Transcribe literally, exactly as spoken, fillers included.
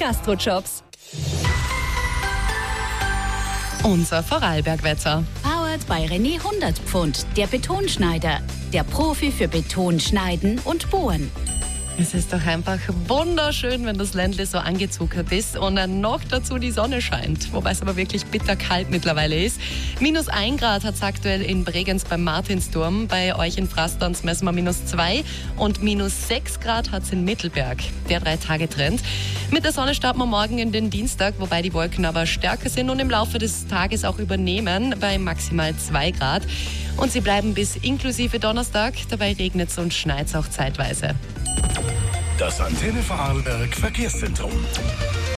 Gastrojobs. Unser Vorarlbergwetter. Powered bei René hundert Pfund, der Betonschneider. Der Profi für Beton schneiden und bohren. Es ist doch einfach wunderschön, wenn das Ländle so angezuckert ist und dann noch dazu die Sonne scheint. Wobei es aber wirklich bitterkalt mittlerweile ist. Minus ein Grad hat es aktuell in Bregenz beim Martinsturm. Bei euch in Frastanz messen wir minus zwei. Und minus sechs Grad hat es in Mittelberg. Der Drei-Tage-Trend. Mit der Sonne starten wir morgen in den Dienstag, wobei die Wolken aber stärker sind und im Laufe des Tages auch übernehmen bei maximal zwei Grad. Und sie bleiben bis inklusive Donnerstag. Dabei regnet es und schneit es auch zeitweise. Das Antenne Vorarlberg Verkehrszentrum.